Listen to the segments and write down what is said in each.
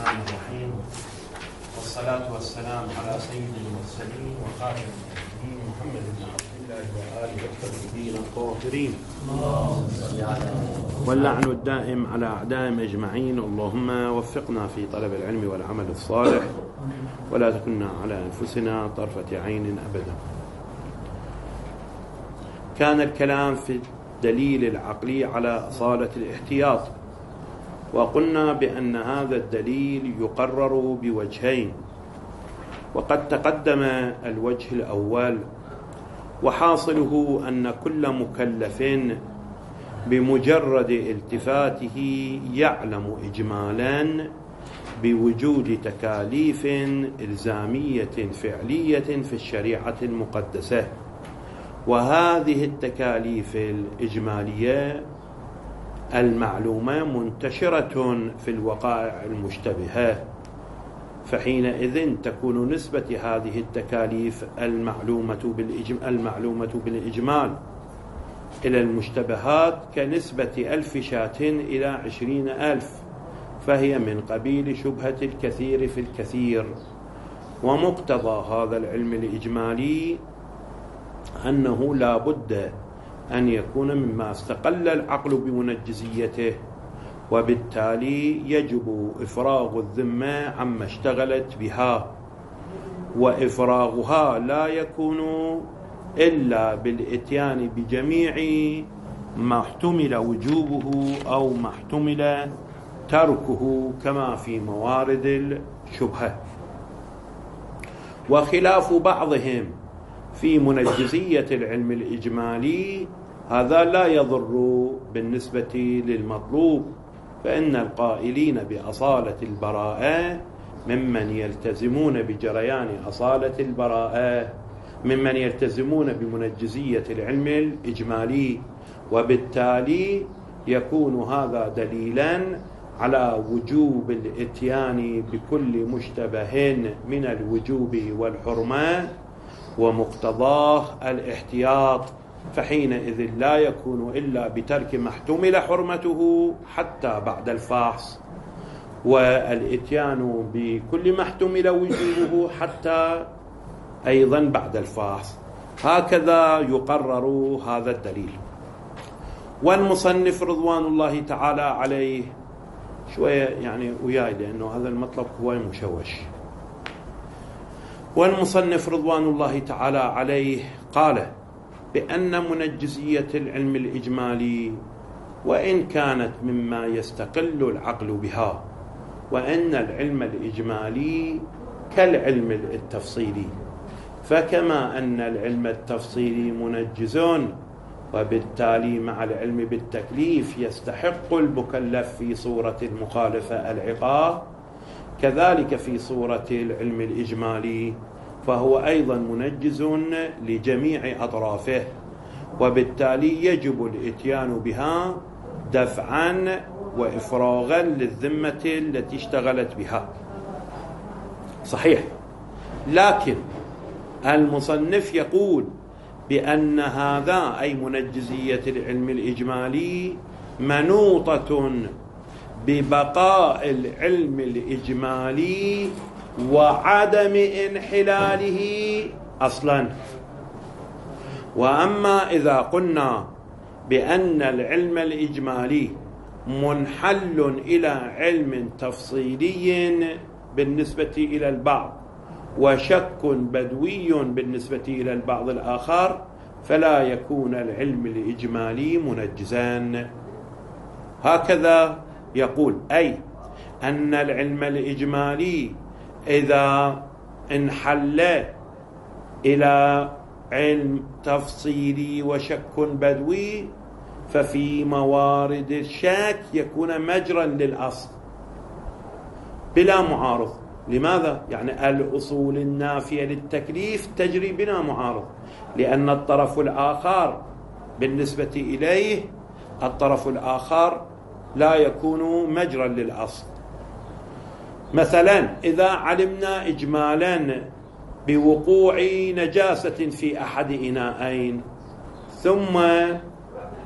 الرحمن الرحيم، والصلاة والسلام على سيد المرسلين وخاتم النبيين محمد بن عبد الله وآله الطيبين الطاهرين، واللعن الدائم على أعدائهم أجمعين. اللهم وفقنا في طلب العلم والعمل الصالح، ولا تكلنا على أنفسنا طرفة عين أبدا. كان الكلام في الدليل العقلي على أصالة الاحتياط، وقلنا بأن هذا الدليل يقرر بوجهين، وقد تقدم الوجه الأول، وحاصله أن كل مكلف بمجرد التفاته يعلم إجمالا بوجود تكاليف إلزامية فعلية في الشريعة المقدسة، وهذه التكاليف الإجمالية المعلومة منتشرة في الوقائع المشتبهة، فحينئذ تكون نسبة هذه التكاليف المعلومة بالإجمال إلى المشتبهات كنسبة 1000 شاة إلى 20,000، فهي من قبيل شبهة الكثير في الكثير. ومقتضى هذا العلم الإجمالي أنه لا بد أن يكون مما استقل العقل بمنجزيته، وبالتالي يجب إفراغ الذمة عما اشتغلت بها، وإفراغها لا يكون إلا بالإتيان بجميع ما احتمل وجوبه أو ما احتمل تركه كما في موارد الشبهة. وخلاف بعضهم في منجزية العلم الإجمالي هذا لا يضر بالنسبة للمطلوب، فإن القائلين بأصالة البراءة ممن يلتزمون بجريان أصالة البراءة، ممن يلتزمون بمنجزية العلم الإجمالي، وبالتالي يكون هذا دليلا على وجوب الإتيان بكل مشتبه من الوجوب والحرمة، ومقتضاه الاحتياط، فحينئذ لا يكون إلا بترك ما احتمل حرمته حتى بعد الفحص، والإتيان بكل ما احتمل وجوبه حتى أيضا بعد الفحص. هكذا يقرر هذا الدليل. والمصنف رضوان الله تعالى عليه شوية يعني وياي، لأنه هذا المطلب هو مشوش. والمصنف رضوان الله تعالى عليه قال بأن منجزية العلم الإجمالي وإن كانت مما يستقل العقل بها، وأن العلم الإجمالي كالعلم التفصيلي، فكما أن العلم التفصيلي منجز، وبالتالي مع العلم بالتكليف يستحق المكلف في صورة المخالفة العقاب، كذلك في صورة العلم الإجمالي فهو أيضا منجز لجميع أطرافه، وبالتالي يجب الإتيان بها دفعا وإفراغا للذمة التي اشتغلت بها. صحيح، لكن المصنف يقول بأن هذا أي منجزية العلم الإجمالي منوطة ببقاء العلم الإجمالي وعدم انحلاله أصلا. وأما إذا قلنا بأن العلم الإجمالي منحل إلى علم تفصيلي بالنسبة إلى البعض، وشك بدوي بالنسبة إلى البعض الآخر، فلا يكون العلم الإجمالي منجزا. هكذا يقول، أي أن العلم الإجمالي إذا انحل إلى علم تفصيلي وشك بدوي ففي موارد الشك يكون مجرا للأصل بلا معارض. لماذا؟ يعني الأصول النافية للتكليف تجري بلا معارض، لأن الطرف الآخر بالنسبة إليه الطرف الآخر لا يكون مجرا للأصل. مثلا إذا علمنا إجمالا بوقوع نجاسة في أحد إناءين،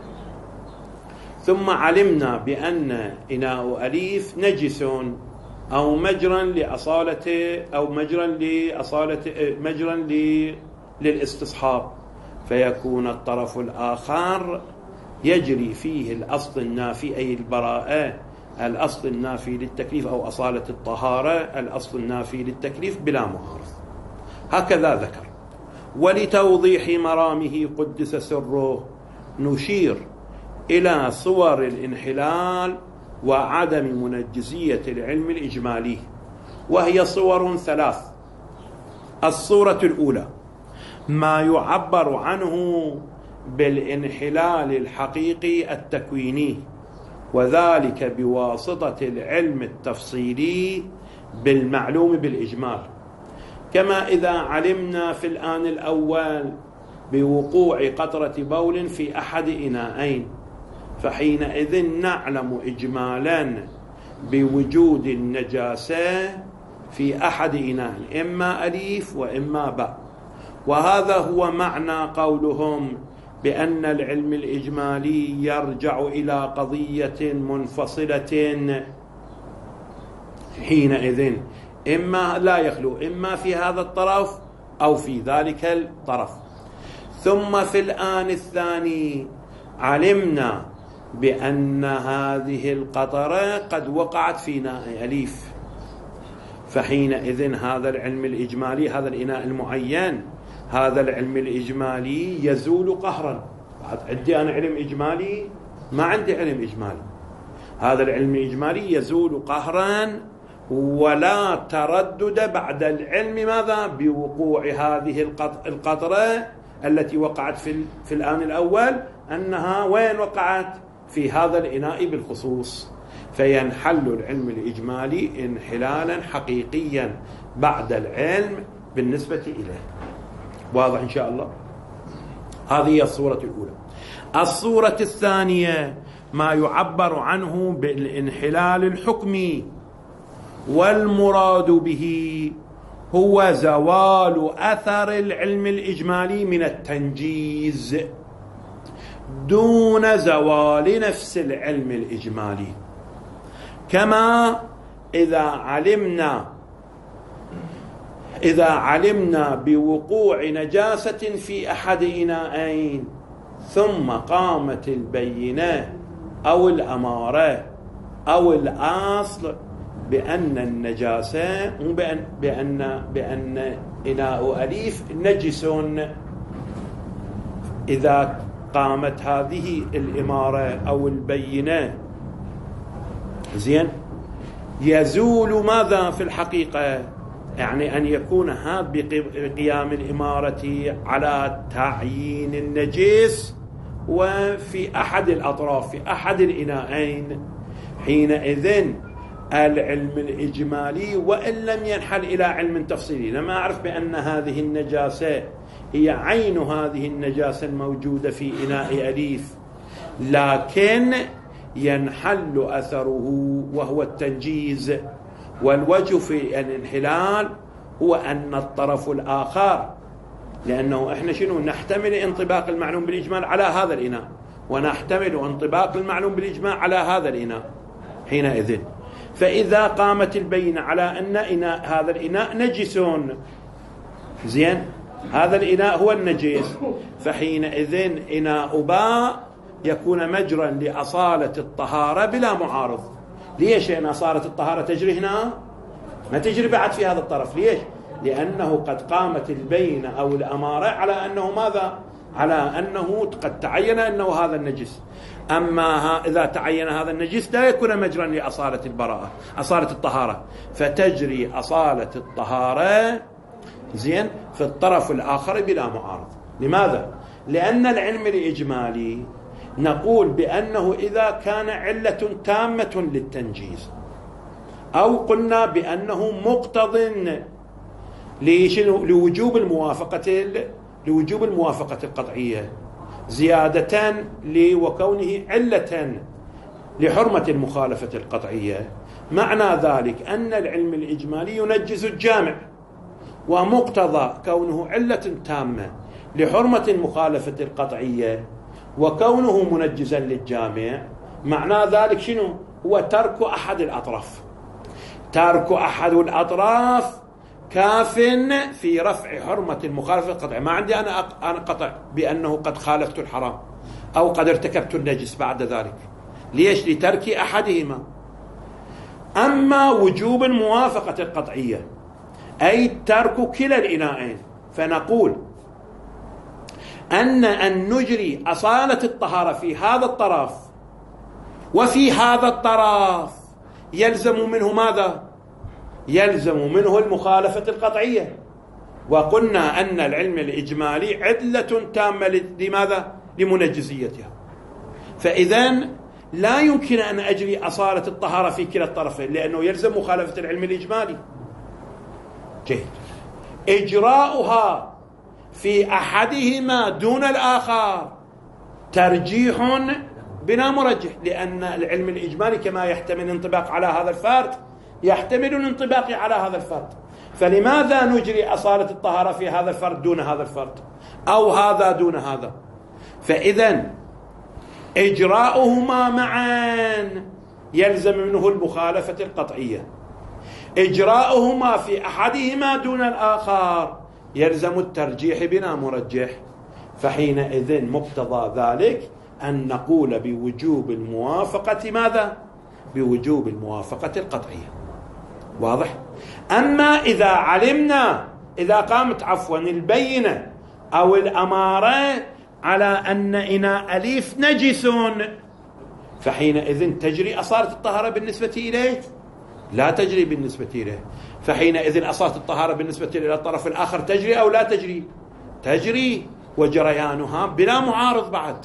ثم علمنا بأن إناء أليف نجس، أو مجرا لأصالة أو مجرا للاستصحاب، فيكون الطرف الآخر يجري فيه الأصل النافي أي البراءة، الأصل النافي للتكليف، أو أصالة الطهارة الأصل النافي للتكليف بلا معارض. هكذا ذكر. ولتوضيح مرامه قدس سره نشير إلى صور الانحلال وعدم منجزية العلم الإجمالي، وهي صور ثلاث. الصورة الأولى ما يعبر عنه بالانحلال الحقيقي التكويني، وذلك بواسطة العلم التفصيلي بالمعلوم بالإجمال، كما إذا علمنا في الآن الأول بوقوع قطرة بول في أحد إناءين، فحينئذ نعلم إجمالا بوجود النجاسة في أحد إناء، إما أليف وإما باء. وهذا هو معنى قولهم بأن العلم الإجمالي يرجع إلى قضية منفصلة، حينئذ إما لا يخلو إما في هذا الطرف أو في ذلك الطرف. ثم في الآن الثاني علمنا بأن هذه القطرة قد وقعت في إناء أليف، فحينئذ هذا العلم الإجمالي، هذا الإناء المعين، هذا العلم الإجمالي يزول قهرا. عندي أنا علم إجمالي؟ ما عندي علم إجمالي. هذا العلم الإجمالي يزول قهرا ولا تردد بعد العلم ماذا؟ بوقوع هذه القطرة التي وقعت في الآن الأول، أنها وين وقعت؟ في هذا الإناء بالخصوص. فينحل العلم الإجمالي انحلالا حقيقيا بعد العلم بالنسبة إليه. واضح إن شاء الله؟ هذه هي الصورة الأولى. الصورة الثانية ما يعبر عنه بالانحلال الحكمي، والمراد به هو زوال أثر العلم الإجمالي من التنجيز دون زوال نفس العلم الإجمالي، كما إذا علمنا بوقوع نجاسة في أحد إناءين ثم قامت البينة أو الأمارة أو الأصل بأن النجاسة بأن إناء أليف نجس، إذا قامت هذه الإمارة أو البينة زين يزول ماذا في الحقيقة؟ يعني أن يكون هذا بقيام الإمارة على تعيين النجس وفي أحد الأطراف في أحد الإناءين، حينئذ العلم الإجمالي وإن لم ينحل إلى علم تفصيلي، لما أعرف بأن هذه النجاسة هي عين هذه النجاسة الموجودة في إناء أليف، لكن ينحل أثره وهو التنجيز. والوجه في الانحلال هو أن الطرف الآخر، لأنه إحنا شنو نحتمل انطباق المعلوم بالإجمال على هذا الإناء، ونحتمل انطباق المعلوم بالإجمال على هذا الإناء، حينئذ فإذا قامت البينة على أن هذا الإناء نجسون، زين هذا الإناء هو النجس، فحينئذ إناء باء يكون مجرا لأصالة الطهارة بلا معارض. ليش؟ لأن أصالة الطهارة تجري هنا، ما تجري بعد في هذا الطرف. ليش؟ لأنه قد قامت البينة أو الأمارة على أنه ماذا؟ على أنه قد تعين أنه هذا النجس. أما إذا تعين هذا النجس لا يكون مجرا لأصالة البراءة، أصالة الطهارة، فتجري أصالة الطهارة زين في الطرف الآخر بلا معارض. لماذا؟ لأن العلم الإجمالي نقول بأنه إذا كان علة تامة للتنجيز، أو قلنا بأنه مقتض لوجوب الموافقة القطعية، زيادة وكونه علة لحرمة المخالفة القطعية، معنى ذلك أن العلم الإجمالي ينجز الجامع، ومقتضى كونه علة تامة لحرمة المخالفة القطعية وكونه منجزا للجامع، معنى ذلك شنو؟ هو ترك أحد الأطراف. ترك أحد الأطراف كاف في رفع حرمة المخالفة القطعية. ما عندي أنا قطع بأنه قد خالفت الحرام أو قد ارتكبت النجس بعد ذلك. ليش؟ لترك أحدهما. أما وجوب الموافقة القطعية أي ترك كلا الإناءين، فنقول أن نجري أصالة الطهارة في هذا الطرف وفي هذا الطرف يلزم منه ماذا؟ يلزم منه المخالفة القطعية. وقلنا أن العلم الإجمالي عدلة تامة لماذا؟ لمنجزيتها. فإذن لا يمكن أن أجري أصالة الطهارة في كلا الطرفين لأنه يلزم مخالفة العلم الإجمالي. جيد. إجراؤها في أحدهما دون الآخر ترجيح بلا مرجح، لأن العلم الإجمالي كما يحتمل الانطباق على هذا الفرد يحتمل الانطباق على هذا الفرد. فلماذا نجري أصالة الطهارة في هذا الفرد دون هذا الفرد أو هذا دون هذا؟ فإذن إجراؤهما معا يلزم منه المخالفة القطعية، إجراؤهما في أحدهما دون الآخر يلزم الترجيح بلا مرجح. فحينئذ مقتضى ذلك أن نقول بوجوب الموافقة ماذا؟ بوجوب الموافقة القطعية. واضح؟ أما إذا علمنا، إذا قامت البينة أو الأمارة على أن إناء أليف نجس، فحينئذ تجري أصالة الطهارة بالنسبة إليه؟ لا تجري بالنسبة إليه. فحينئذ أصالة الطهارة بالنسبة إلى الطرف الآخر تجري أو لا تجري؟ تجري، وجريانها بلا معارض بعد،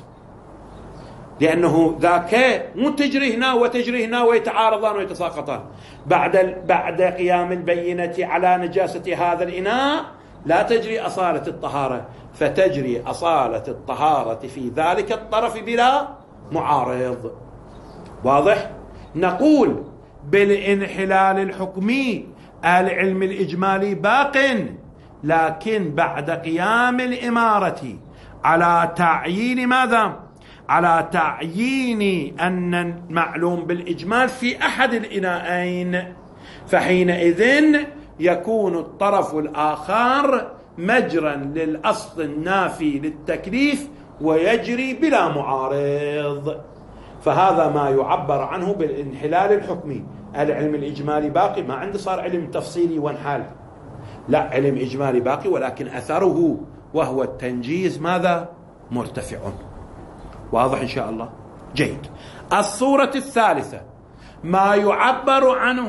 لأنه ذاك مو تجري هنا وتجري هنا ويتعارضان ويتساقطان. بعد قيام البينة على نجاسة هذا الإناء لا تجري أصالة الطهارة، فتجري أصالة الطهارة في ذلك الطرف بلا معارض. واضح؟ نقول بالانحلال الحكمي العلم الإجمالي باق، لكن بعد قيام الإمارة على تعيين ماذا؟ على تعيين أن المعلوم بالإجمال في أحد الإناءين، فحينئذ يكون الطرف الآخر مجرا للأصل النافي للتكليف ويجري بلا معارض. فهذا ما يعبر عنه بالانحلال الحكمي. العلم الإجمالي باقي، ما عنده صار علم تفصيلي وانحال، لا، علم إجمالي باقي، ولكن أثره وهو التنجيز ماذا؟ مرتفع. واضح إن شاء الله؟ جيد. الصورة الثالثة ما يعبر عنه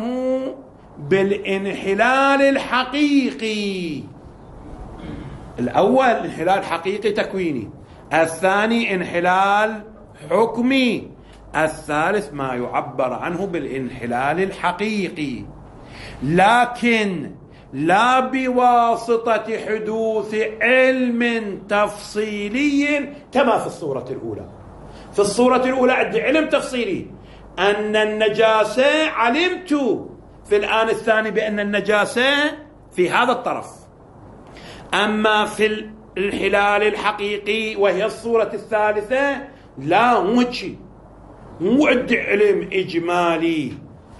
بالانحلال الحقيقي. الأول انحلال حقيقي تكويني، الثاني انحلال حكمي، الثالث ما يعبر عنه بالانحلال الحقيقي، لكن لا بواسطة حدوث علم تفصيلي كما في الصورة الأولى. في الصورة الأولى عندي علم تفصيلي أن النجاسة، علمت في الآن الثاني بأن النجاسة في هذا الطرف. أما في الانحلال الحقيقي وهي الصورة الثالثة لا، مو عندي علم إجمالي،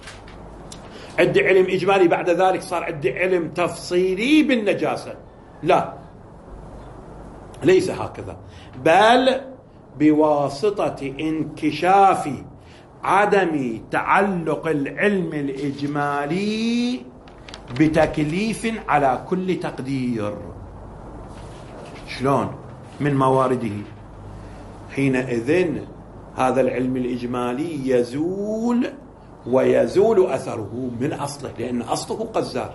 عندي علم إجمالي بعد ذلك صار عندي علم تفصيلي بالنجاسة، لا، ليس هكذا، بل بواسطة انكشاف عدم تعلق العلم الإجمالي بتكليف على كل تقدير. شلون؟ من موارده. حينئذ هذا العلم الإجمالي يزول، ويزول أثره من أصله، لأن أصله قد زال.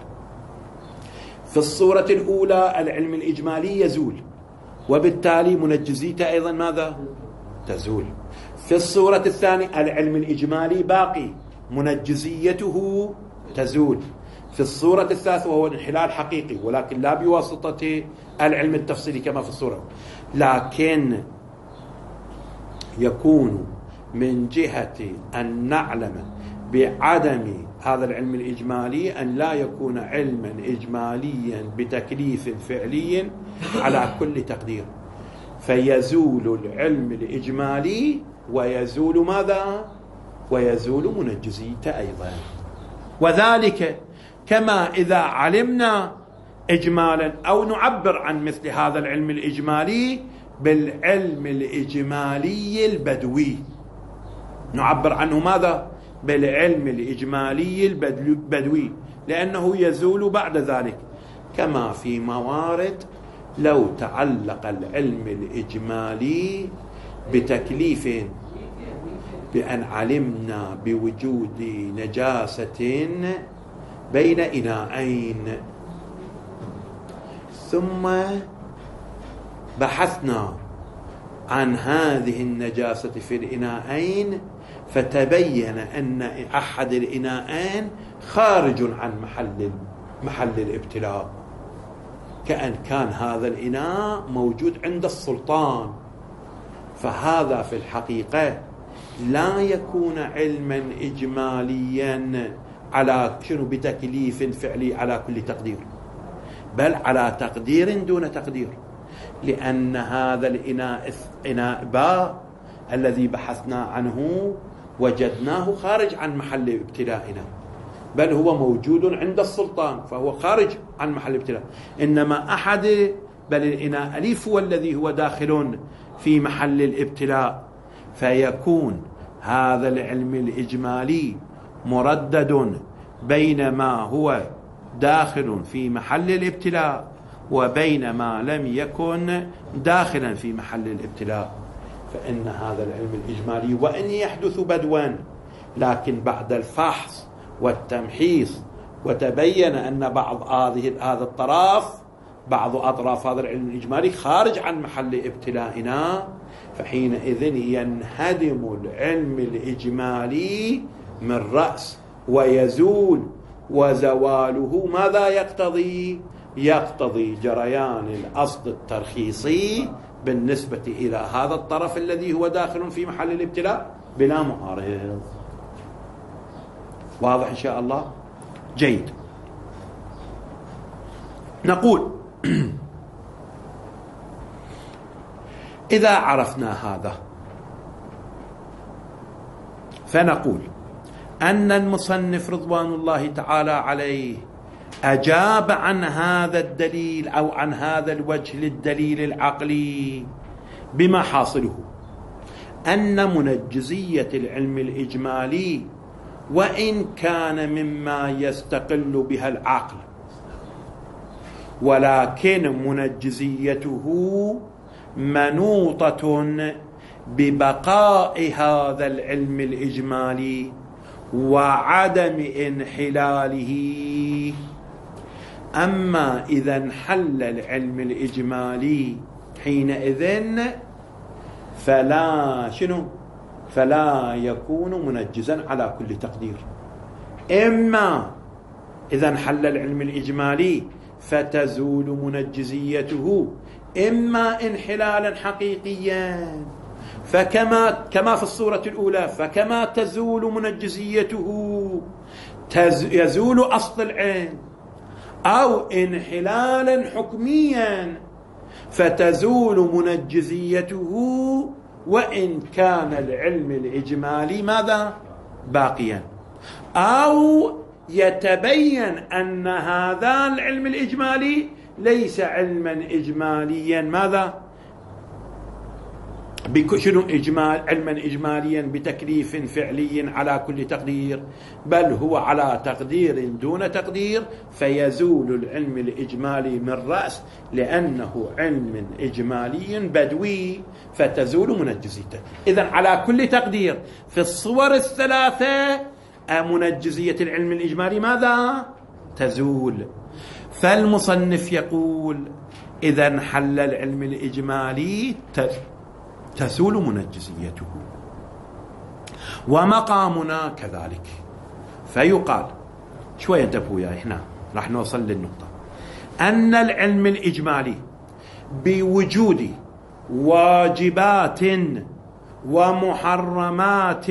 في الصورة الأولى العلم الإجمالي يزول، وبالتالي منجزيته أيضا ماذا؟ تزول. في الصورة الثانية العلم الإجمالي باقي، منجزيته تزول. في الصورة الثالثة وهو الانحلال حقيقي، ولكن لا بواسطة العلم التفصيلي كما في الصورة، لكن يكون من جهة أن نعلم بعدم هذا العلم الإجمالي أن لا يكون علما إجماليا بتكليف فعلي على كل تقدير، فيزول العلم الإجمالي ويزول ماذا؟ ويزول منجزيته أيضا. وذلك كما إذا علمنا إجمالا أو نعبر عن مثل هذا العلم الإجمالي بالعلم الإجمالي البدوي. نعبر عنه ماذا؟ بالعلم الإجمالي البدوي، لأنه يزول بعد ذلك. كما في موارد لو تعلق العلم الإجمالي بتكليف بأن علمنا بوجود نجاسة بين إناءين، ثم بحثنا عن هذه النجاسة في الإناءين فتبين أن أحد الإناءين خارج عن محل الابتلاء، كأن كان هذا الإناء موجود عند السلطان. فهذا في الحقيقة لا يكون علما إجماليا على بتكليف فعلي على كل تقدير، بل على تقدير دون تقدير، لأن هذا الإناء باء الذي بحثنا عنه وجدناه خارج عن محل ابتلائنا، بل هو موجود عند السلطان فهو خارج عن محل ابتلاء. إنما بل الإناء أليف هو الذي هو داخل في محل الابتلاء، فيكون هذا العلم الإجمالي مردد بين ما هو داخل في محل الابتلاء وبين ما لم يكن داخلا في محل الابتلاء. فإن هذا العلم الإجمالي وإن يحدث بدوا، لكن بعد الفحص والتمحيص وتبين أن بعض أطراف هذا العلم الإجمالي خارج عن محل ابتلائنا، فحينئذ ينهدم العلم الإجمالي من رأس ويزول. وزواله ماذا يقتضي؟ يقتضي جريان الأصل الترخيصي بالنسبة إلى هذا الطرف الذي هو داخل في محل الابتلاء بلا معارض. واضح إن شاء الله؟ جيد. نقول إذا عرفنا هذا فنقول أن المصنف رضوان الله تعالى عليه أجاب عن هذا الدليل أو عن هذا الوجه للدليل العقلي بما حاصله أن منجزية العلم الإجمالي وإن كان مما يستقل بها العقل، ولكن منجزيته منوطة ببقاء هذا العلم الإجمالي وعدم انحلاله. أما إذا انحل العلم الإجمالي حينئذ فلا يكون منجزا على كل تقدير. إما إذا انحل العلم الإجمالي فتزول منجزيته، إما انحلالا حقيقيا كما في الصورة الأولى، فكما تزول منجزيته يزول أصل العلم، أو انحلالا حكميا فتزول منجزيته وإن كان العلم الإجمالي ماذا؟ باقيا، أو يتبين أن هذا العلم الإجمالي ليس علما إجماليا ماذا؟ علما إجماليا بتكليف فعلي على كل تقدير، بل هو على تقدير دون تقدير، فيزول العلم الإجمالي من رأس لأنه علم إجمالي بدوي فتزول منجزيته. إذن على كل تقدير في الصور الثلاثة منجزية العلم الإجمالي ماذا؟ تزول. فالمصنف يقول إذا انحل العلم الإجمالي تزول منجزيته، ومقامنا كذلك. فيقال شوية انتبهوا يا هنا راح نوصل للنقطة أن العلم الإجمالي بوجود واجبات ومحرمات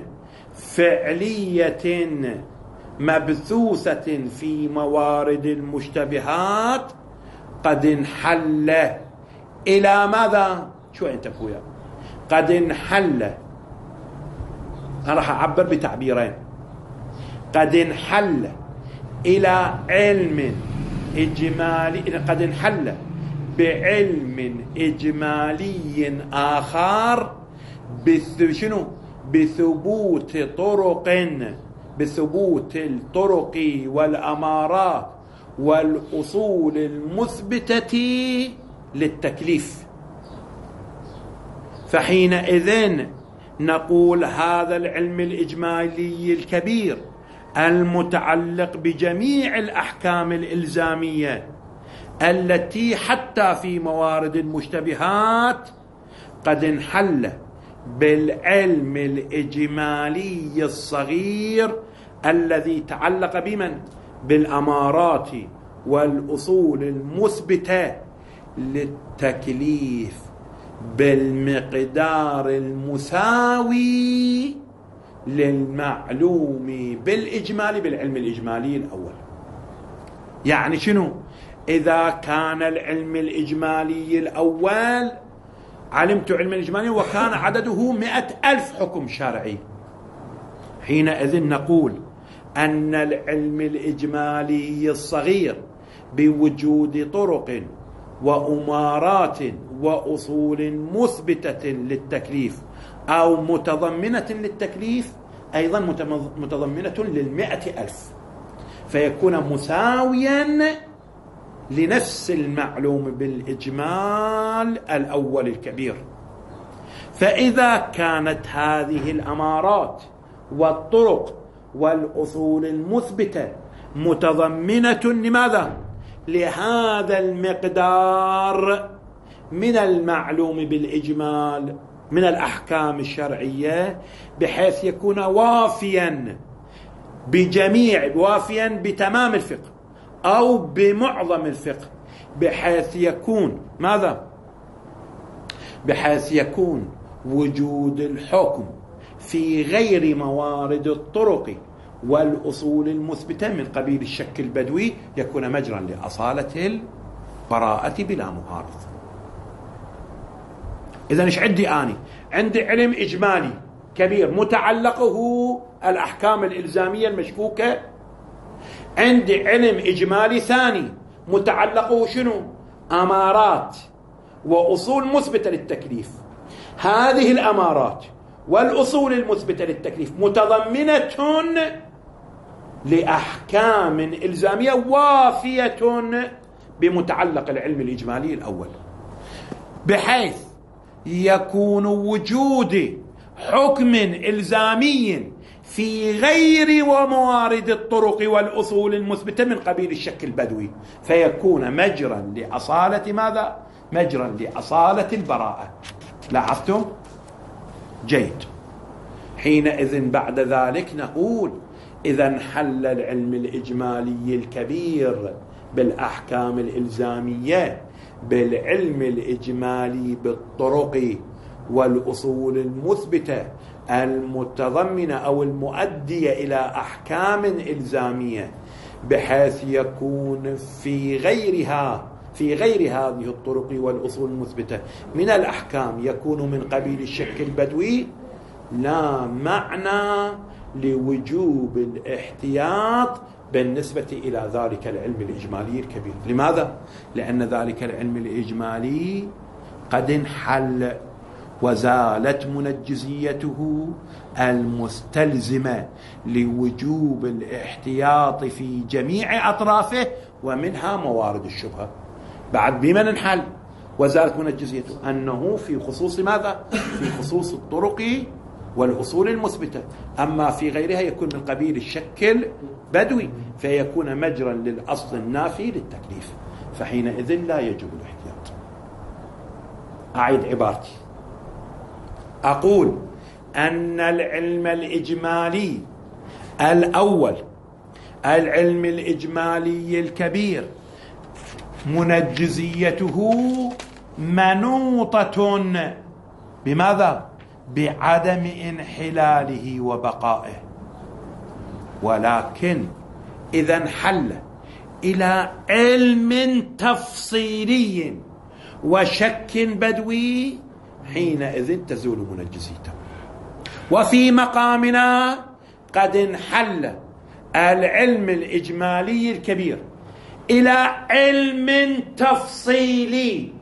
فعلية مبثوثة في موارد المشتبهات قد انحل إلى ماذا؟ شوية انتبهوا يا قد انحل. أنا راح أعبر بتعبيرين. قد انحل إلى علم إجمالي، قد انحل بعلم إجمالي آخر بثبوت الطرق والأمارات والأصول المثبتة للتكليف. فحينئذ نقول هذا العلم الإجمالي الكبير المتعلق بجميع الأحكام الإلزامية التي حتى في موارد المشتبهات قد انحل بالعلم الإجمالي الصغير الذي تعلق بمن؟ بالأمارات والأصول المثبتة للتكليف بالمقدار المساوي للمعلوم بالإجمالي بالعلم الإجمالي الأول. يعني شنو؟ إذا كان العلم الإجمالي الأول علمت علم الإجمالي وكان عدده 100,000 حكم شرعي، حينئذ نقول أن العلم الإجمالي الصغير بوجود طرق وأمارات وأصول مثبتة للتكليف أو متضمنة للتكليف أيضا متضمنة ل100,000، فيكون مساويا لنفس المعلوم بالإجمال الأول الكبير. فإذا كانت هذه الأمارات والطرق والأصول المثبتة متضمنة لماذا؟ لهذا المقدار من المعلوم بالإجمال من الأحكام الشرعية، بحيث يكون وافيا بتمام الفقه أو بمعظم الفقه، بحيث يكون ماذا؟ بحيث يكون وجود الحكم في غير موارد الطرق والأصول المثبتة من قبيل الشك البدوي يكون مجرا لأصالة البراءة بلا معارض. إذن إيش عندي أنا؟ عندي علم إجمالي كبير متعلقه الأحكام الإلزامية المشكوكة، عندي علم إجمالي ثاني متعلقه شنو؟ أمارات وأصول مثبتة للتكليف. هذه الأمارات والأصول المثبتة للتكليف متضمنة لأحكام إلزامية وافية بمتعلق العلم الإجمالي الأول، بحيث يكون وجود حكم إلزامي في غير وموارد الطرق والأصول المثبتة من قبيل الشك البدوي، فيكون مجرا لأصالة ماذا؟ مجرا لأصالة البراءة. لاحظتم؟ جيد. حينئذ بعد ذلك نقول إذا انحل العلم الإجمالي الكبير بالأحكام الإلزامية بالعلم الإجمالي بالطرق والأصول المثبتة المتضمنة أو المؤدية إلى أحكام إلزامية، بحيث يكون في غير هذه الطرق والأصول المثبتة من الأحكام يكون من قبيل الشك البدوي، لا معنى لوجوب الاحتياط بالنسبة إلى ذلك العلم الإجمالي الكبير. لماذا؟ لأن ذلك العلم الإجمالي قد انحل وزالت منجزيته المستلزمة لوجوب الاحتياط في جميع أطرافه ومنها موارد الشبهة. بعد بمن انحل وزالت منجزيته؟ أنه في خصوص ماذا؟ في خصوص الطرق والأصول المثبتة، أما في غيرها يكون من قبيل الشك البدوي، فيكون مجرا للأصل النافي للتكليف، فحينئذ لا يجب الاحتياط. أعيد عبارتي، أقول أن العلم الإجمالي الأول العلم الإجمالي الكبير منجزيته منوطة بماذا؟ بعدم انحلاله وبقائه. ولكن إذا انحل إلى علم تفصيلي وشك بدوي حينئذ تزول منجزيته. وفي مقامنا قد انحل العلم الإجمالي الكبير إلى علم تفصيلي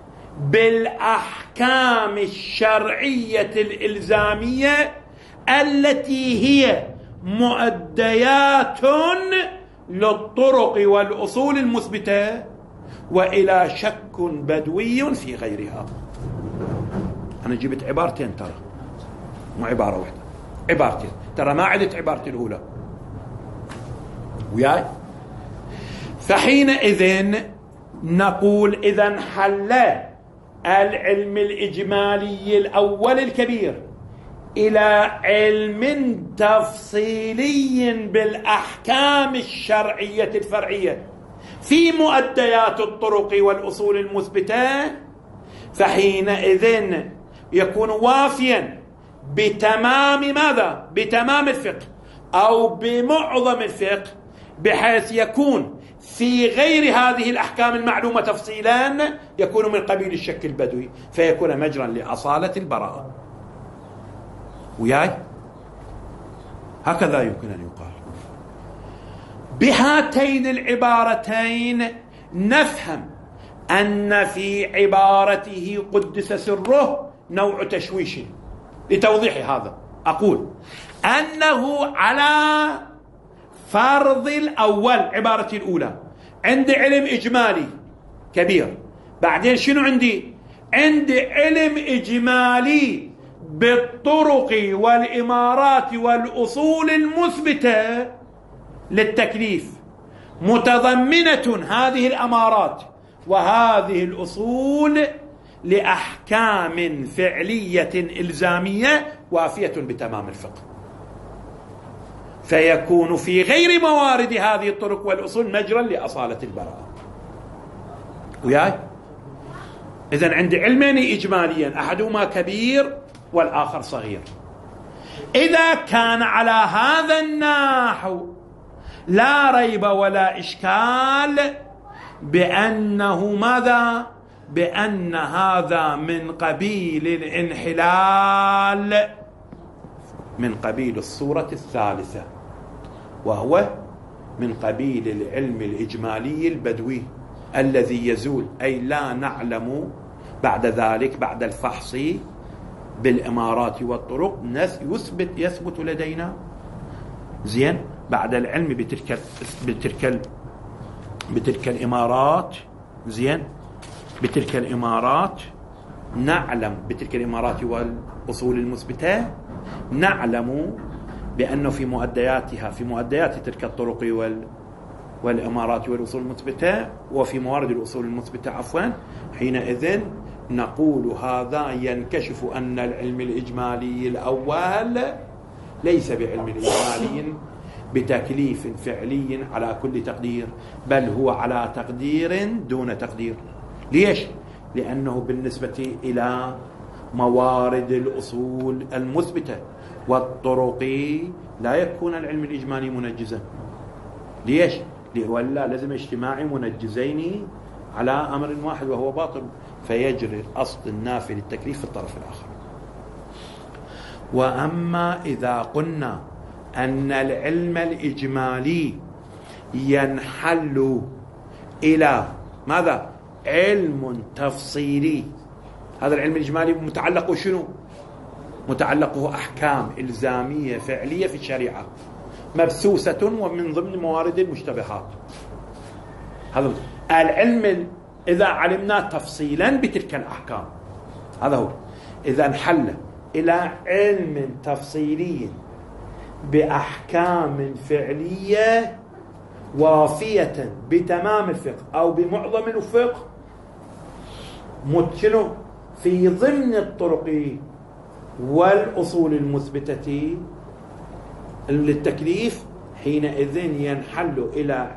بالأحكام الشرعية الإلزامية التي هي مؤديات للطرق والأصول المثبتة، وإلى شك بدوي في غيرها. أنا جبت عبارتين، ترى مو عبارة واحدة، عبارتين، ترى ما عدت عبارتي الأولى وياي. فحينئذ نقول إذا انحل العلم الإجمالي الأول الكبير إلى علم تفصيلي بالأحكام الشرعية الفرعية في مؤديات الطرق والأصول المثبتة، فحينئذ يكون وافيا بتمام ماذا؟ بتمام الفقه أو بمعظم الفقه، بحيث يكون في غير هذه الأحكام المعلومة تفصيلا يكون من قبيل الشك البدوي، فيكون مجرا لأصالة البراءة. وياي هكذا يمكن أن يقال. بهاتين العبارتين نفهم أن في عبارته قدس سره نوع تشويش. لتوضيح هذا أقول أنه على فرض الأول، عبارة الأولى عندي علم إجمالي كبير، بعدين شنو عندي علم إجمالي بالطرق والإمارات والأصول المثبتة للتكليف، متضمنة هذه الأمارات وهذه الأصول لأحكام فعلية إلزامية وافية بتمام الفقه، فيكون في غير موارد هذه الطرق والأصول مجرا لأصالة البراءة. وياي إذن عندي علمين إجماليا، أحدهما كبير والآخر صغير. إذا كان على هذا النحو لا ريب ولا إشكال بأنه ماذا؟ بأن هذا من قبيل الانحلال، من قبيل الصورة الثالثة، وهو من قبيل العلم الإجمالي البدوي الذي يزول، أي لا نعلم بعد ذلك بعد الفحص بالإمارات والطرق يثبت لدينا زين بعد العلم بتلك الإمارات، زين بتلك الإمارات نعلم، بتلك الإمارات والأصول المثبتة نعلم بأنه في مؤدياتها، في مؤديات تلك الطرق والإمارات والأصول المثبتة وفي موارد الأصول المثبتة عفوا، حينئذ نقول هذا ينكشف أن العلم الإجمالي الأول ليس بعلم إجمالي بتكليف فعلي على كل تقدير، بل هو على تقدير دون تقدير. ليش؟ لأنه بالنسبة إلى موارد الأصول المثبتة والطرق لا يكون العلم الإجمالي منجزا. ليش؟ ولا لازم اجتماع منجزين على أمر واحد وهو باطل، فيجري الأصل النافي للتكليف في الطرف الآخر. وأما إذا قلنا أن العلم الإجمالي ينحل إلى ماذا؟ علم تفصيلي، هذا العلم الإجمالي متعلقه شنو؟ متعلقه أحكام إلزامية فعلية في الشريعة مبثوثة ومن ضمن موارد المشتبهات. هذا العلم إذا علمنا تفصيلا بتلك الأحكام، هذا هو. إذا انحل إلى علم تفصيلي بأحكام فعلية وافية بتمام الفقه أو بمعظم الفقه متشنو في ضمن الطرق والأصول المثبتة للتكليف، حينئذ ينحل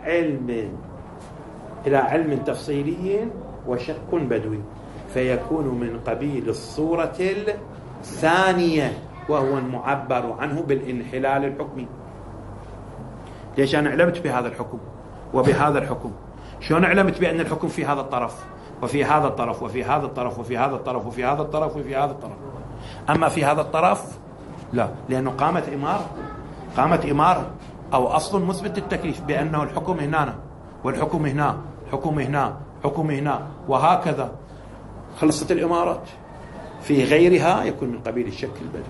إلى علم تفصيلي وشك بدوي، فيكون من قبيل الصورة الثانية وهو المعبر عنه بالانحلال الحكمي. ليش أنا علمت بهذا الحكم وبهذا الحكم؟ شلون علمت بأن الحكم في هذا الطرف وفي هذا الطرف وفي هذا الطرف وفي هذا الطرف وفي هذا الطرف وفي هذا الطرف، أما في هذا الطرف لا، لأنه قامت إمارة أو أصل مثبت التكليف بأنه الحكم هنا والحكم هنا، حكم هنا، حكم هنا، وهكذا. خلصت الإمارات. في غيرها يكون من قبيل الشك البدوي،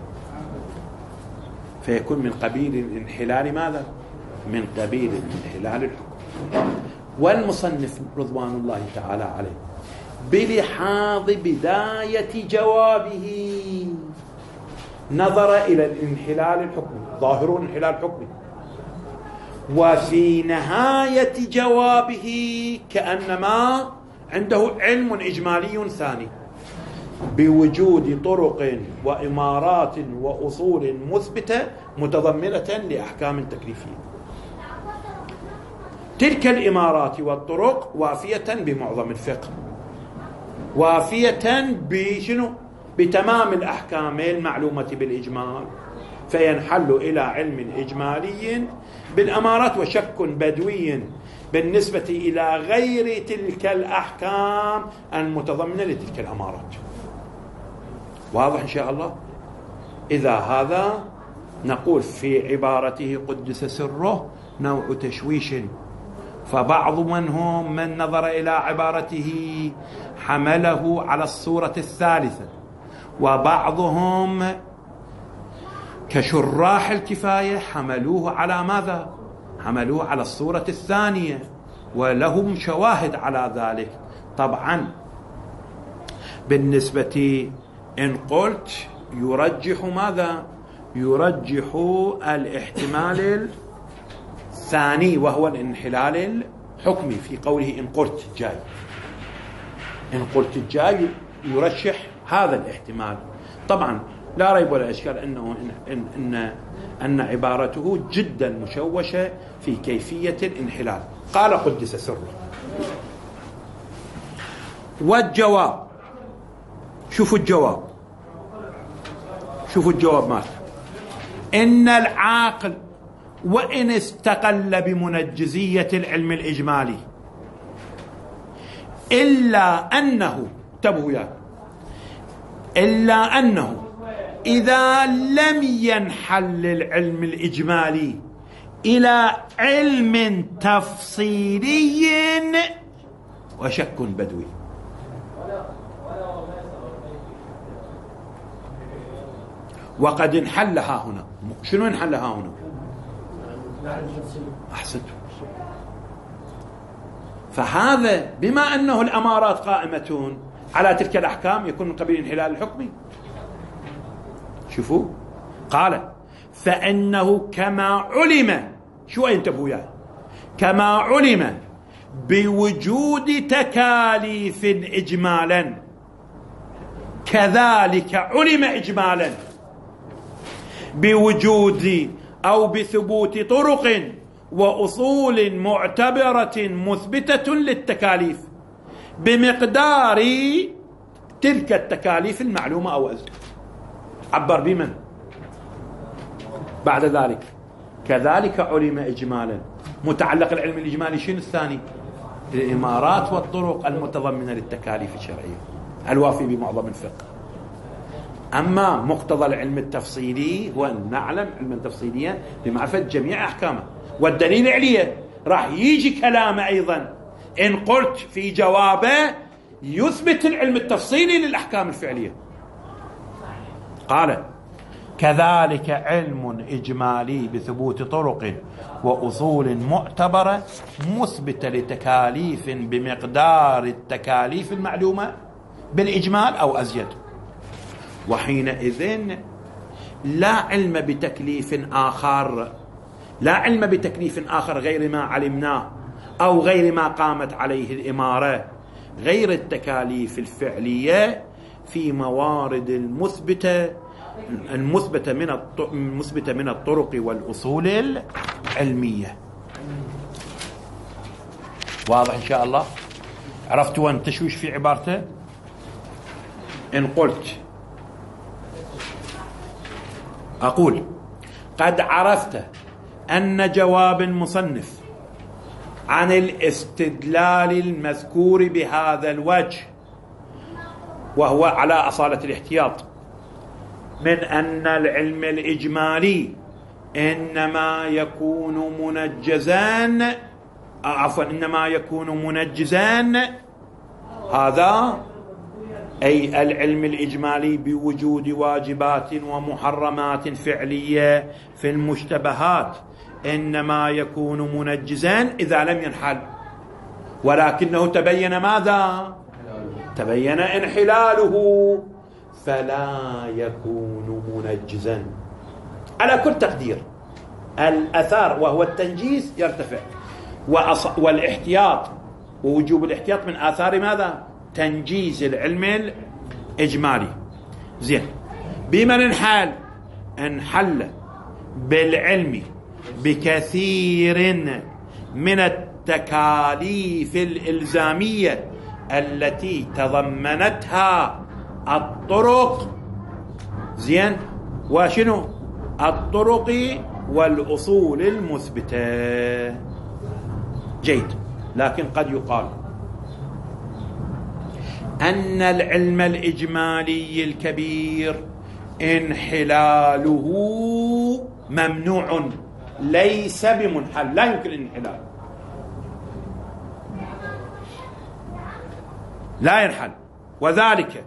فيكون من قبيل الانحلال. ماذا؟ من قبيل الانحلال الحكم. والمصنف رضوان الله تعالى عليه بلحاظ بداية جوابه نظر إلى الانحلال الحكمي، ظاهر انحلال الحكمي، وفي نهاية جوابه كأنما عنده علم إجمالي ثاني بوجود طرق وإمارات وأصول مثبتة متضمنة لأحكام تكليفية. تلك الإمارات والطرق وافية بمعظم الفقه، وافية بشنو؟ بتمام الأحكام المعلومة بالإجمال، فينحل إلى علم إجمالي بالأمارات وشك بدوي بالنسبة إلى غير تلك الأحكام المتضمنة لتلك الأمارات. واضح إن شاء الله؟ إذا هذا نقول في عبارته قدس سره نوع تشويش، فبعض من نظر إلى عبارته حمله على الصورة الثالثة، وبعضهم كشراح الكفاية حملوه على ماذا؟ حملوه على الصورة الثانية، ولهم شواهد على ذلك. طبعا بالنسبة إن قلت يرجح ماذا؟ يرجح الاحتمال الثاني وهو الانحلال الحكمي في قوله إن قلت جاي. إن قلت جاي يرشح هذا الاحتمال. طبعا لا ريب ولا إشكال أن عبارته جدا مشوشة في كيفية الانحلال. قال قدس سره. والجواب، شوفوا الجواب، شوفوا الجواب ماذا؟ إن العاقل وإن استقل بمنجزية العلم الإجمالي إلا أنه، انتبهوا يا، إلا أنه إذا لم ينحل العلم الإجمالي إلى علم تفصيلي وشك بدوي. وقد انحلها هنا. شنو انحلها هنا؟ أحسنتم. فهذا بما أنه الأمارات قائمة على تلك الأحكام يكون من قبيل الانحلال الحكمي. شوفوا قال فإنه كما علم، شو انتبهوا يا، كما علم بوجود تكاليف إجمالا كذلك علم إجمالا بوجود أو بثبوت طرق وأصول معتبرة مثبتة للتكاليف بمقدار تلك التكاليف المعلومة أو أزيد. عبر بمن بعد ذلك؟ كذلك علم إجمالا. متعلق العلم الإجمالي شنو الثاني؟ الإمارات والطرق المتضمنة للتكاليف الشرعية الوافي بمعظم الفقه. أما مقتضى العلم التفصيلي هو أن نعلم علما تفصيليا لمعرفة جميع أحكامه، والدليل عليه راح يجي كلامه أيضا إن قلت في جوابه يثبت العلم التفصيلي للأحكام الفعلية. قال كذلك علم إجمالي بثبوت طرق وأصول معتبرة مثبتة لتكاليف بمقدار التكاليف المعلومة بالإجمال أو أزيد. وحينئذ لا علم بتكليف آخر، لا علم بتكليف آخر غير ما علمناه أو غير ما قامت عليه الإمارة، غير التكاليف الفعلية في موارد المثبتة من الطرق والأصول العلمية. واضح إن شاء الله؟ عرفتوا أن تشويش في عبارته؟ إن قلت أقول قد عرفت أن جواب المصنف عن الاستدلال المذكور بهذا الوجه، وهو على أصالة الاحتياط، من أن العلم الإجمالي إنما يكون منجزا، عفوا إنما يكون منجزا، هذا أي العلم الإجمالي بوجود واجبات ومحرمات فعلية في المشتبهات إنما يكون منجزا إذا لم ينحل، ولكنه تبين ماذا؟ تبين انحلاله، فلا يكون منجزا. على كل تقدير الأثار وهو التنجيز يرتفع، والاحتياط ووجوب الاحتياط من آثار ماذا؟ تنجيز العلم الإجمالي. زين، بمن انحل؟ انحل بالعلم بكثير من التكاليف الإلزامية التي تضمنتها الطرق، زين، وشنو؟ الطرق والأصول المثبتة. جيد، لكن قد يقال أن العلم الإجمالي الكبير انحلاله ممنوع، ليس بمنحل، لا يمكن الانحلال، لا ينحل. وذلك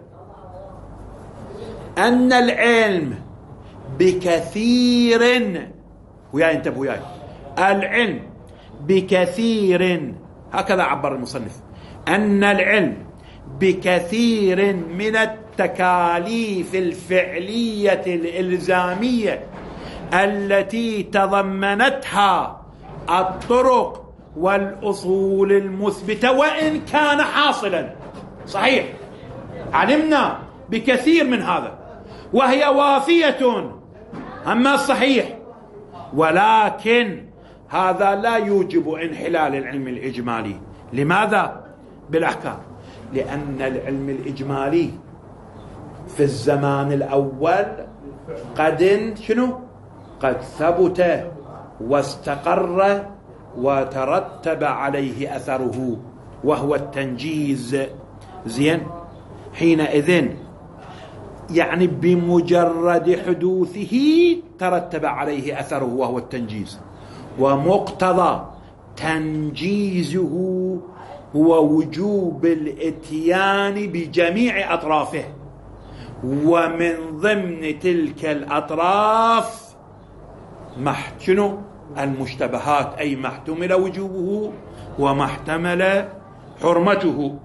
أن العلم بكثير، وياي انتبهوا وياي، العلم بكثير، هكذا عبر المصنف، أن العلم بكثير من التكاليف الفعلية الإلزامية التي تضمنتها الطرق والأصول المثبتة، وإن كان حاصلا، صحيح علمنا بكثير من هذا وهي وافية، أما الصحيح، ولكن هذا لا يوجب انحلال العلم الإجمالي. لماذا؟ بالأحكام، لأن العلم الإجمالي في الزمان الأول قد شنو؟ قد ثبت واستقر وترتب عليه أثره وهو التنجيز. زين، حينئذ يعني بمجرد حدوثه ترتب عليه أثره وهو التنجيز، ومقتضى تنجيزه هو وجوب الاتيان بجميع أطرافه، ومن ضمن تلك الأطراف شنو؟ المشتبهات، أي ما احتمل وجوبه وما احتمل حرمته.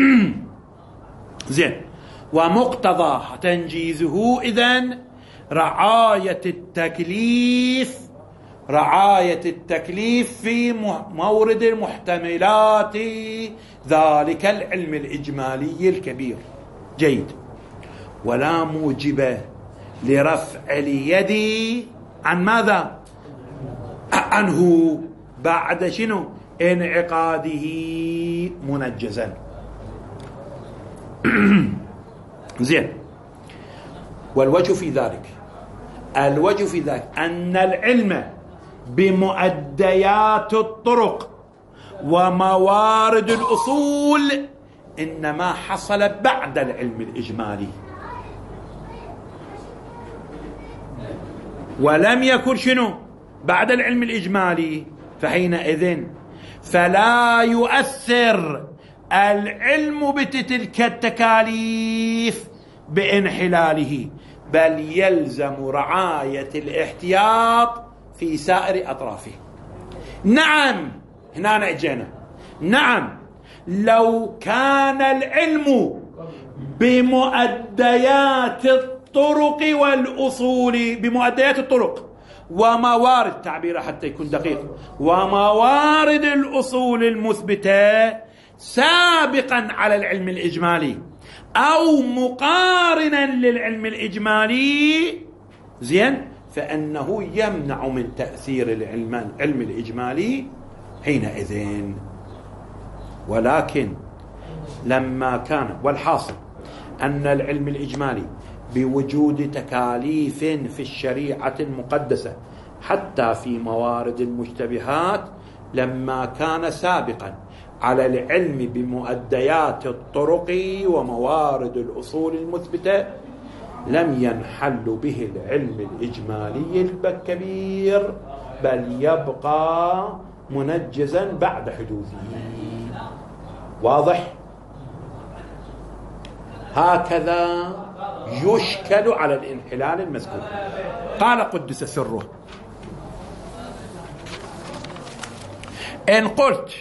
زين، ومقتضى تنجيزه إذن رعاية التكليف في مورد المحتملات ذلك العلم الإجمالي الكبير. جيد، ولا موجب لرفع اليد عن ماذا؟ عنه بعد شنو؟ انعقاده منجزا. زين، والوجه في ذلك أن العلم بمؤديات الطرق وموارد الأصول إنما حصل بعد العلم الإجمالي، ولم يكن شنو؟ بعد العلم الإجمالي. فحينئذ فلا يؤثر العلم بتلك التكاليف بانحلاله، بل يلزم رعاية الاحتياط في سائر أطرافه. نعم، هنا اجينا، نعم، لو كان العلم بمؤديات الطرق والأصول، بمؤديات الطرق وموارد، تعبيره حتى يكون دقيق، وموارد الأصول المثبتة سابقا على العلم الإجمالي أو مقارنا للعلم الإجمالي، زين، فإنه يمنع من تأثير العلم الإجمالي حينئذ. ولكن لما كان، والحاصل أن العلم الإجمالي بوجود تكاليف في الشريعة المقدسة حتى في موارد المشتبهات، لما كان سابقا على العلم بمؤديات الطرق وموارد الأصول المثبتة، لم ينحل به العلم الإجمالي الكبير، بل يبقى منجزا بعد حدوثه. واضح؟ هكذا يشكل على الانحلال المذكور. قال قدس سره: إن قلت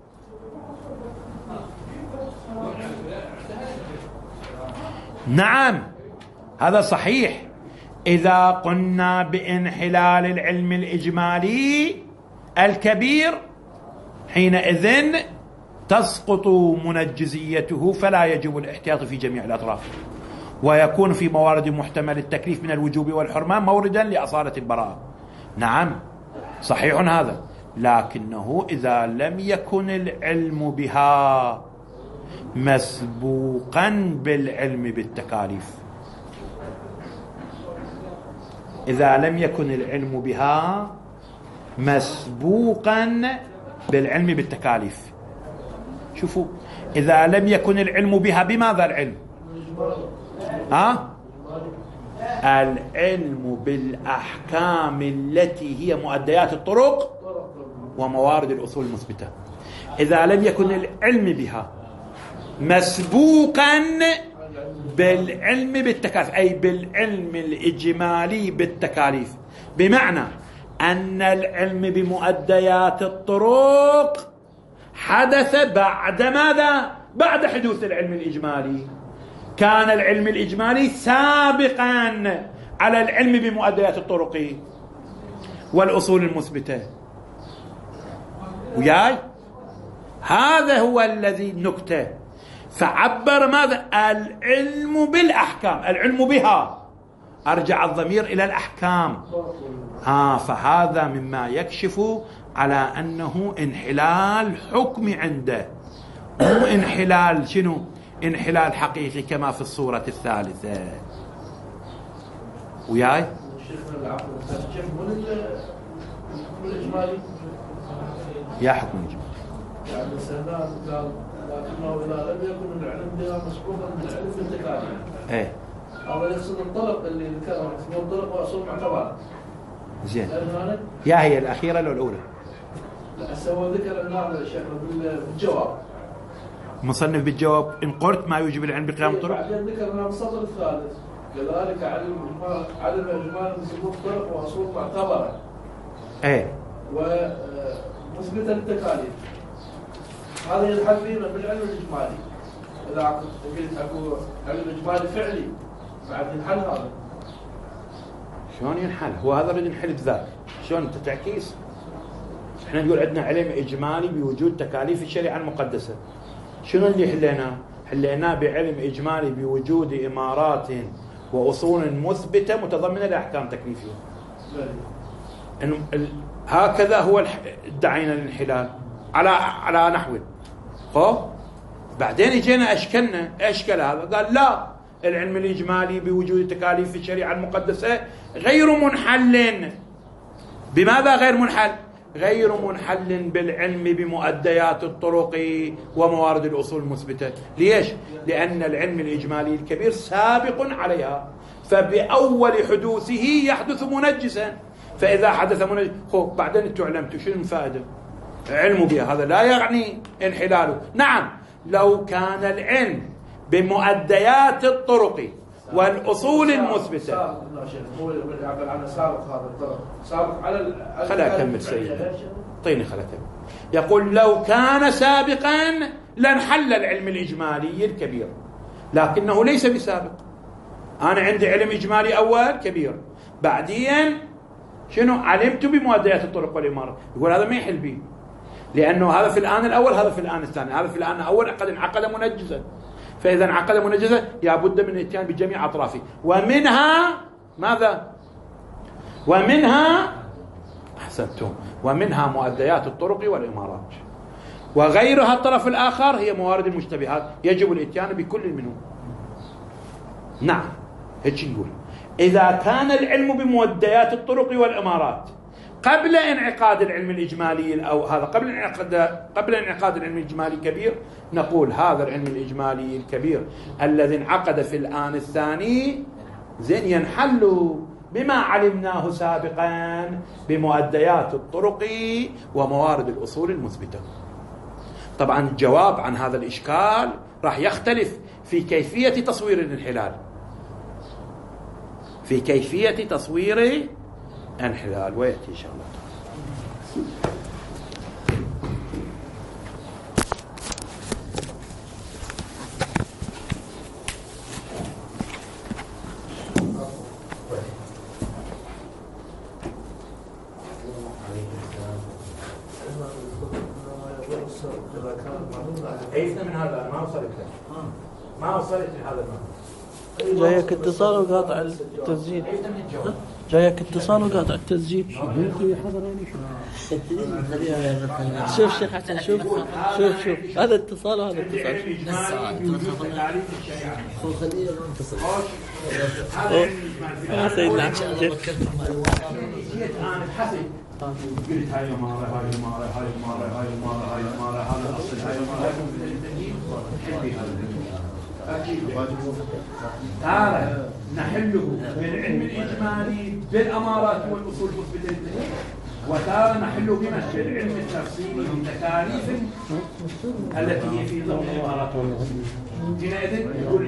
نعم هذا صحيح، إذا قلنا بانحلال العلم الإجمالي الكبير حينئذ تسقط منجزيته، فلا يجب الاحتياط في جميع الأطراف، ويكون في موارد محتمل التكليف من الوجوب والحرمان موردا لأصالة البراءة. نعم صحيح هذا، لكنه إذا لم يكن العلم بها مسبوقا بالعلم بالتكاليف، إذا لم يكن العلم بها مسبوقا بالعلم بالتكاليف. شوفوا، إذا لم يكن العلم بها، بماذا العلم؟ العلم بالأحكام التي هي مؤديات الطرق وموارد الأصول المثبتة. إذا لم يكن العلم بها مسبوقا بالعلم بالتكاليف، أي بالعلم الإجمالي بالتكاليف، بمعنى أن العلم بمؤديات الطرق حدث بعد ماذا؟ بعد حدوث العلم الإجمالي. كان العلم الإجمالي سابقا على العلم بمؤديات الطرق والأصول المثبتة. وياي هذا هو الذي نكته، فعبر ماذا؟ العلم بالأحكام، العلم بها، أرجع الضمير إلى الأحكام. فهذا مما يكشف على أنه انحلال حكم عنده، مو انحلال شنو؟ انحلال حقيقي كما في الصورة الثالثة. وياي يا حكم الإجمالي يعني السندان قال لكنه إذا لم يكن العلم بها مسبوقا بالعلم بالتكاليف. هذا يقصد الطرق اللي ذكرها، اسمه الطرق وأصول معتبرة. زين. يا هي الأخيرة ولا الأولى؟ لا هو ذكر هذا الشيخ بالجواب. مصنف بالجواب إن قلت ما يوجب العلم بقيام الطرق. بعدين ذكر من السطر الثالث كذلك علم إجمال مسبوق طرق وأصول معتبرة. ومثبتة للتكاليف. هذا يلحق فينا بالعلم الإجمالي. إذا قلت أكو علم إجمالي فعلي بعد ينحل هذا. شلون ينحل؟ هو هذا اللي ينحل بذاك. شلون أنت تعكيس؟ إحنا نقول عندنا علم إجمالي بوجود تكاليف الشريعة المقدسة. شنو اللي حليناه؟ حليناه بعلم إجمالي بوجود إمارات وأصول مثبتة متضمنة لأحكام تكليفية. هكذا هو ادعينا الانحلال على نحو. بعدين جينا أشكلنا أشكل هذا، قال لا، العلم الإجمالي بوجود تكاليف الشريعة المقدسة غير منحل. بماذا غير منحل؟ غير منحل بالعلم بمؤديات الطرق وموارد الأصول المثبتة. ليش؟ لأن العلم الإجمالي الكبير سابق عليها، فبأول حدوثه يحدث منجسا. فإذا حدث منجس بعدين انتم علمتوا شنو الفائدة؟ علم بها، هذا لا يعني انحلاله. نعم لو كان العلم بمؤديات الطرق والأصول المثبتة. سابق على خليني أكمل سيدي، طيني خليني أكمل. يقول لو كان سابقا لانحل العلم الإجمالي الكبير، لكنه ليس بسابق. أنا عندي علم إجمالي أول كبير، بعدين شنو؟ علمت بمؤديات الطرق والإمارة. يقول هذا ما يحل به، لأنه هذا في الآن الأول، هذا في الآن الثاني. هذا في الآن الأول قد انعقد منجزا، فإذا انعقد منجزا لابد من الاتيان بجميع أطرافه، ومنها ماذا؟ ومنها أحسنتم، ومنها مؤديات الطرق والإمارات، وغيرها الطرف الآخر هي موارد المشتبهات يجب الاتيان بكل منهم. نعم هيك نقول. إذا كان العلم بمؤديات الطرق والإمارات قبل انعقاد العلم الإجمالي، أو هذا قبل انعقاد العلم الإجمالي الكبير، نقول هذا العلم الإجمالي الكبير الذي انعقد في الآن الثاني زين ينحل بما علمناه سابقا بمؤديات الطرق وموارد الأصول المثبتة. طبعا الجواب عن هذا الإشكال راح يختلف في كيفية تصوير الانحلال، في كيفية تصوير الانحلال، ويأتي إن شاء الله. عيسنا من هذا ما وصلت لهذا المعنى. جايك اتصال وقاطع التسجيل. جايك اتصال وقاطع التسجيل. شوف شيخ حسن، شوف هذا اتصال وهذا اتصال. سيدنا قلت هاي المارة هذا الأصل، هاي المارة حبي هذا نحله بالعلم الإجمالي بالأمارات والأصول المثبتة، وتارة نحله بالعلم التفصيلي بتكاليف التي هي في ضمن الأمارات والأصول. حينئذ يقول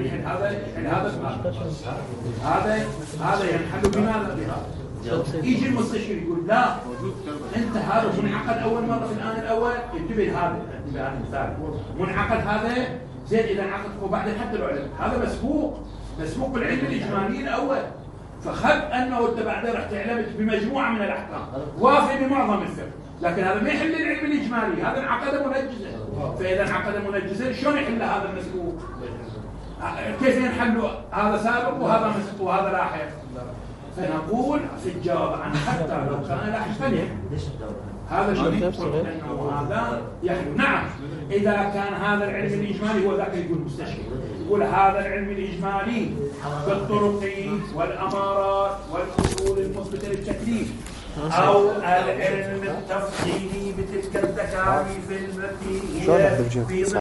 هذا ينحل بماذا؟ بهذا. يجي المستشير يقول لا، انت هذا منعقد اول مره في الان الاول، انتبه هذا المثال منعقد هذا زين، اذا انعقد وبعدين حتى لو علم هذا مسبوق بالعلم الاجمالي الاول، فخذ انه انت بعدين رح تعلمت بمجموعه من الاحكام وافي بمعظم الفقه، لكن هذا ما يحل العلم الاجمالي، هذا انعقد منجزا. فاذا انعقد منجزا شلون يحل هذا المسبوق؟ كيف ينحل هذا سابق وهذا مسبوق وهذا لاحق؟ فنقول في الجواب عن حتى لو كان لاحق فليح هذا شديد، لأنه هذا يحلو. نعم إذا كان هذا العلم الإجمالي هو ذاك يقول مستشفى، يقول هذا العلم الإجمالي بالطرق والأمارات والأصول المثبتة للتكليف، أو العلم التفصيلي بتلك التكاليف التي هي في